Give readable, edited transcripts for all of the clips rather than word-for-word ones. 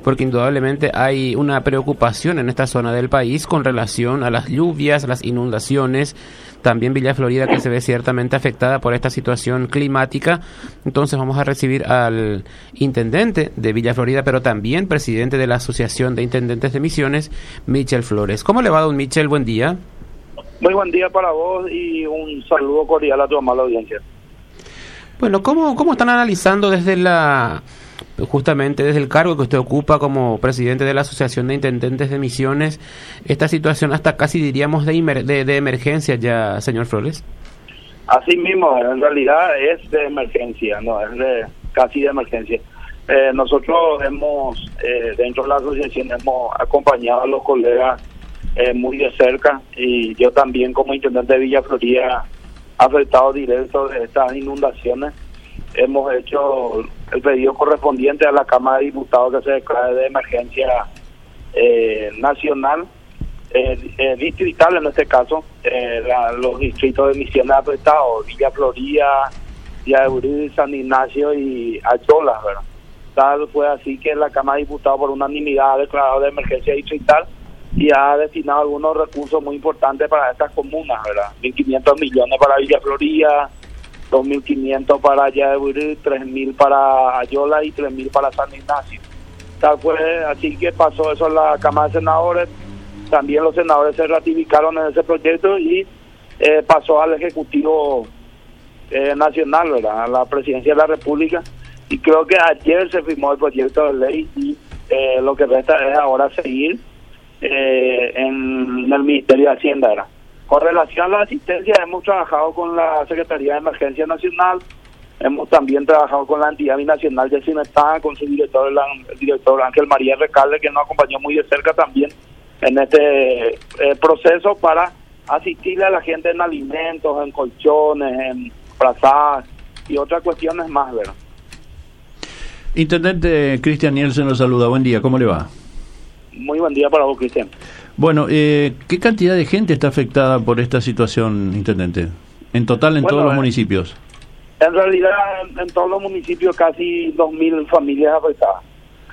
porque indudablemente hay una preocupación en esta zona del país con relación a las lluvias, las inundaciones, también Villa Florida que se ve ciertamente afectada por esta situación climática. Entonces vamos a recibir al intendente de Villa Florida, pero también presidente de la Asociación de Intendentes de Misiones, Michel Flores. ¿Cómo le va, don Michel? Buen día. Muy buen día para vos y un saludo cordial a tu amable audiencia. Bueno, ¿cómo están analizando justamente desde el cargo que usted ocupa como presidente de la Asociación de Intendentes de Misiones, esta situación hasta casi diríamos de emergencia ya, señor Flores? Así mismo, en realidad es de emergencia, no es casi de emergencia. Nosotros hemos, dentro de la asociación, hemos acompañado a los colegas muy de cerca, y yo también como intendente de Villa Florida, afectado directo de estas inundaciones. Hemos hecho el pedido correspondiente a la Cámara de Diputados que se declare de emergencia nacional, distrital en este caso, los distritos de Misiones afectados, Villa Florida, Yaburí, San Ignacio y Ayolas, ¿verdad? Tal fue así que la Cámara de Diputados por unanimidad ha declarado de emergencia distrital y ha destinado algunos recursos muy importantes para estas comunas, ¿verdad? 1.500 millones para Villa Florida, 2.500 para Yaburí, 3.000 para Ayola y 3.000 para San Ignacio. Tal fue así que pasó eso en la Cámara de Senadores. También los senadores se ratificaron en ese proyecto y pasó al Ejecutivo Nacional, ¿verdad? A la Presidencia de la República. Y creo que ayer se firmó el proyecto de ley y lo que resta es ahora seguir en el Ministerio de Hacienda, ¿verdad? Con relación a la asistencia, hemos trabajado con la Secretaría de Emergencia Nacional, hemos también trabajado con la entidad binacional de Cimetá, con su director, el director Ángel María Recalde, que nos acompañó muy de cerca también en este proceso para asistirle a la gente en alimentos, en colchones, en frazadas y otras cuestiones más, ¿verdad? Intendente Cristian Nielsen lo saluda, buen día, ¿cómo le va? Muy buen día para vos, Cristian. Bueno, ¿qué cantidad de gente está afectada por esta situación, Intendente? En total, en todos los municipios. En realidad, en todos los municipios, casi 2.000 familias afectadas.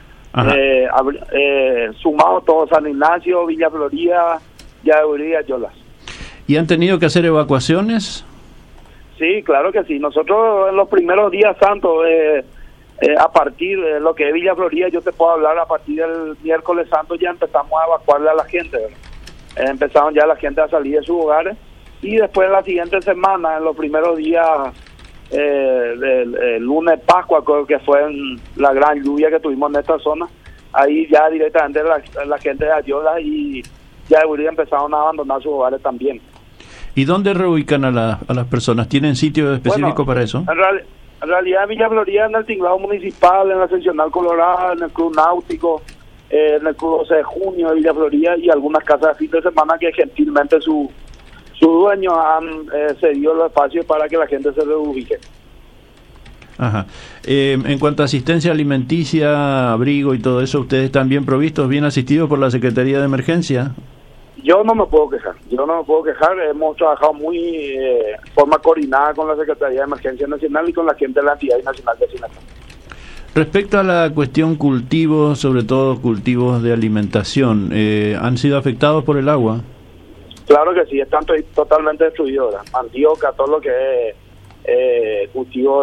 Sumado todo San Ignacio, Villa Florida, Yaburí y Ayolas. ¿Y han tenido que hacer evacuaciones? Sí, claro que sí. Nosotros en los primeros días santos, a partir de lo que es Villa Florida, yo te puedo hablar, a partir del miércoles santo ya empezamos a evacuarle a la gente, ¿verdad? Empezaron ya la gente a salir de sus hogares, y después en la siguiente semana, en los primeros días del lunes Pascua, creo que fue en la gran lluvia que tuvimos en esta zona, ahí ya directamente la gente de Ayola y Yaburí empezaron a abandonar sus hogares también. ¿Y dónde reubican a las personas? ¿Tienen sitio específico para eso? En realidad, Villa Florida, en el tinglado municipal, en la seccional Colorada, en el Club Náutico, en el Club 12 de Junio de Villa Florida, y algunas casas de fin de semana que gentilmente su dueño han cedido los espacios para que la gente se reubique. Ajá. En cuanto a asistencia alimenticia, abrigo y todo eso, ¿ustedes están bien provistos, bien asistidos por la Secretaría de Emergencia? Yo no me puedo quejar, hemos trabajado muy de forma coordinada con la Secretaría de Emergencia Nacional y con la gente de la entidad nacional de Sinaloa. Respecto a la cuestión cultivos, sobre todo cultivos de alimentación, ¿han sido afectados por el agua? Claro que sí, están totalmente destruidos, mandioca, todo lo que es cultivo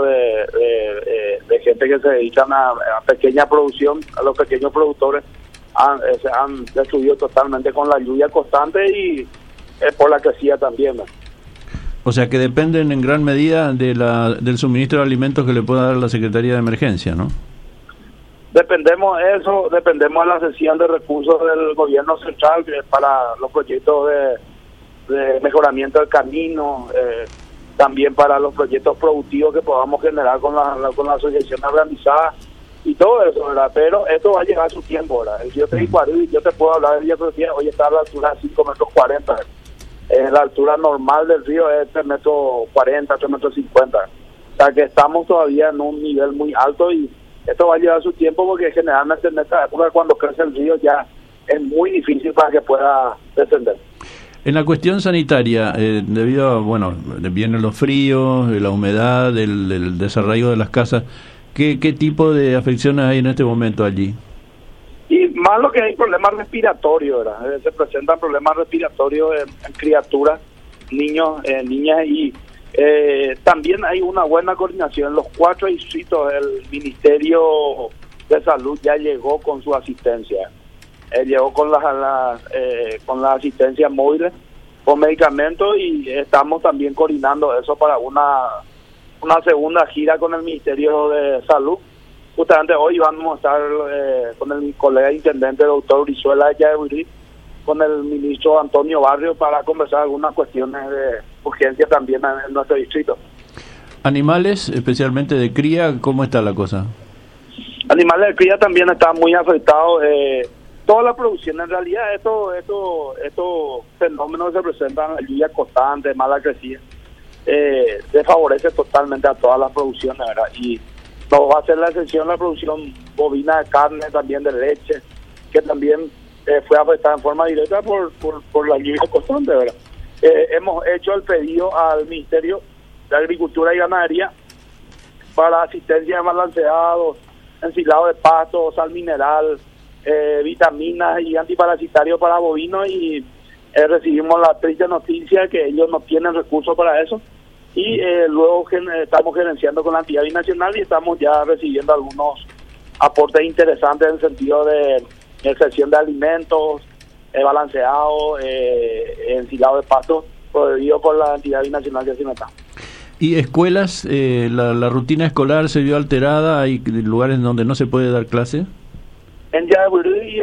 de gente que se dedican a pequeña producción, a los pequeños productores, se han destruido totalmente con la lluvia constante y por la crecida también, ¿no? O sea que dependen en gran medida del suministro de alimentos que le pueda dar la Secretaría de Emergencia, ¿no? Dependemos de la cesión de recursos del gobierno central, que es para los proyectos de mejoramiento del camino, también para los proyectos productivos que podamos generar con la asociación organizada y todo eso, ¿verdad? Pero esto va a llegar a su tiempo, ¿verdad? Yo te puedo hablar de Villa Florida, hoy está a la altura de 5,40 metros. La altura normal del río es 3,40 metros, 3,50 metros. O sea que estamos todavía en un nivel muy alto y esto va a llevar su tiempo, porque generalmente en esta época, cuando crece el río, ya es muy difícil para que pueda descender. En la cuestión sanitaria, debido a, vienen los fríos, la humedad, el desarraigo de las casas, ¿qué tipo de afecciones hay en este momento allí? Y más lo que hay problemas respiratorios, ¿verdad? Se presentan problemas respiratorios en criaturas, niños, niñas, y también hay una buena coordinación. Los 4 distritos del Ministerio de Salud ya llegó con su asistencia. Llegó con con las asistencias móviles, con medicamentos, y estamos también coordinando eso para una segunda gira con el Ministerio de Salud. Justamente hoy vamos a estar con el colega intendente, doctor Brizuela de Yaburí, con el ministro Antonio Barrio, para conversar algunas cuestiones de urgencia también en nuestro distrito. Animales, especialmente de cría, ¿cómo está la cosa? Animales de cría también están muy afectados. Toda la producción, en realidad estos fenómenos se presentan, lluvia constante, mala crecida, desfavorece totalmente a todas las producciones, ¿verdad? Y no va a ser la excepción la producción bovina de carne, también de leche, que también fue afectada en forma directa por la lluvia constante, ¿verdad? Hemos hecho el pedido al Ministerio de Agricultura y Ganadería para asistencia de balanceados, ensilado de pasto, sal mineral, vitaminas y antiparasitarios para bovinos, y recibimos la triste noticia de que ellos no tienen recursos para eso, y luego estamos gerenciando con la entidad binacional y estamos ya recibiendo algunos aportes interesantes en el sentido de excepción de alimentos, balanceado, ensilado de pasto, prohibido por la entidad binacional de Cimetá. ¿Y escuelas? La rutina escolar se vio alterada, ¿hay lugares donde no se puede dar clase? En Yaburí y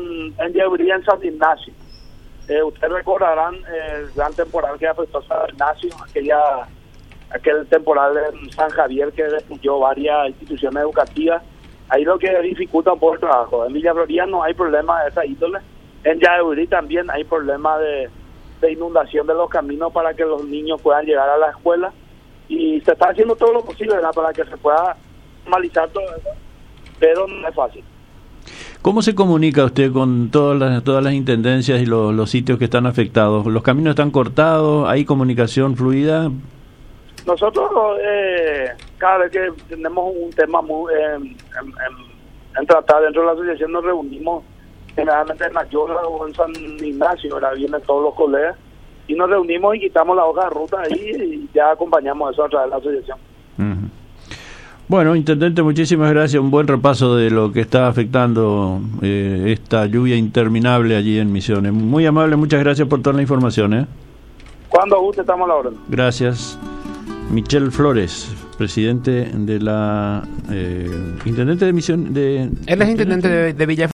en San Ignacio. Ustedes recordarán el gran temporal que afectó a San Ignacio, aquel temporal en San Javier que destruyó varias instituciones educativas. Ahí lo que dificulta un poco el trabajo. En Villa Florida no hay problema de esa índole. En Yaburí también hay problema de inundación de los caminos para que los niños puedan llegar a la escuela. Y se está haciendo todo lo posible, ¿verdad?, para que se pueda normalizar todo eso, pero no es fácil. ¿Cómo se comunica usted con todas las intendencias y los sitios que están afectados? ¿Los caminos están cortados? ¿Hay comunicación fluida? Nosotros, cada vez que tenemos un tema en tratar dentro de la asociación, nos reunimos generalmente en Ayola o en San Ignacio, ahora vienen todos los colegas, y nos reunimos y quitamos la hoja de ruta ahí y ya acompañamos eso a través de la asociación. Uh-huh. Bueno, intendente, muchísimas gracias. Un buen repaso de lo que está afectando esta lluvia interminable allí en Misiones. Muy amable, muchas gracias por toda la información. Cuando guste, estamos a la orden. Gracias. Michel Flores, presidente de la intendente de Misión de... Él es intendente de Villa